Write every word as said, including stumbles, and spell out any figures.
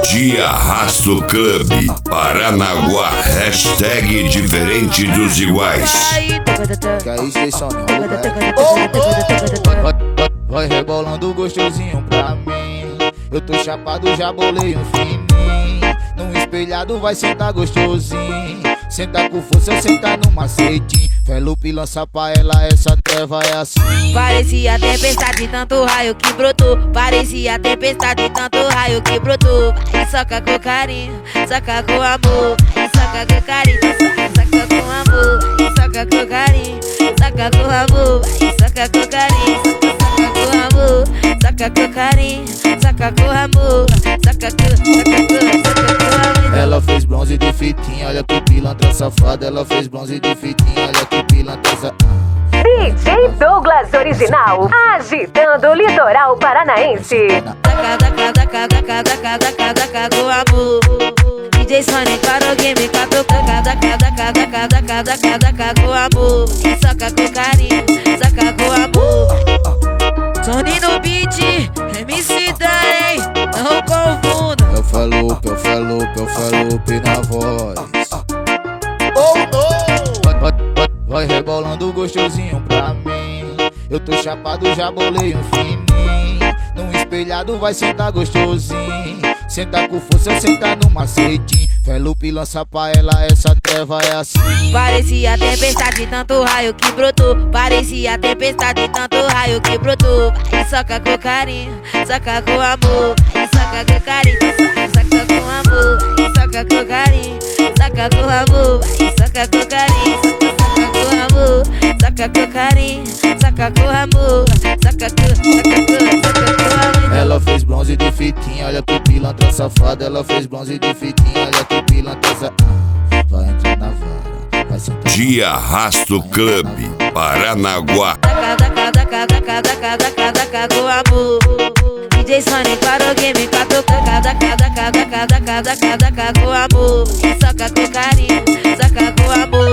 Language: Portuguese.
Dia Rasto Club Paranaguá, hashtag diferente dos iguais. Que é isso, Jason? Vai, vai, vai rebolando gostosinho pra mim. Eu tô chapado, já bolei um fininho. Num espelhado vai sentar gostosinho. Senta com força, senta no macetinho. Felupe lança pra ela, essa treva é assim. Parecia tempestade, tanto raio que brotou. Parecia tempestade, tanto raio que brotou. Vai, soca com carinho, soca com amor. Vai, soca com carinho, soca com amor. Vai, soca com carinho, soca com amor. Vai, soca com carinho, soca com amor. Soca com carinho, soca com amor. Soca com, soca com, soca com amor. Ela fez bronze de fitinha, olha que pilantra safada. Ela fez bronze de fitinha, olha que pilantra safada. D J Douglas Original, agitando o litoral paranaense. Daca, daca, daca, daca, daca, daca, daca com amor. D J Sonic para o game, quatro daca, daca, daca, daca, daca, daca, daca com amor. E soca com carinho, soca com amor. Sony no beat, M C Darley, não confunda. Eu falo, eu falo, eu falo na voz. Oh não! Vai, vai, vai, vai rebolando gostosinho pra mim. Eu tô chapado, já bolei um fininho. Num espelhado vai sentar gostosinho. Senta com força, senta no macetinho. Felupe lança pra ela, essa treva é assim. Parecia tempestade, tanto raio que brotou. Parecia tempestade, tanto raio que brotou. Vai, soca com carinho, soca com amor. Vai, soca com carinho, soca com amor. Vai, soca com carinho, soca com amor. Vai, soca com carinho, soca com amor. Soca com carinho, soca com amor. Soca com, soca com, soca com amor. Ela fez bronze de fitinha, olha que pilantra safada. Ela fez bronze de fitinha, olha que pilantra safada. Vai entrar na vara, vai sentar. Dia Rasto Club Paranaguá. Daca, daca, daca, daca, daca, daca, daca com amor. D J Sonic para o game, quatro daca, daca, daca, daca, daca, daca, daca com amor. E soca com carinho, soca com amor.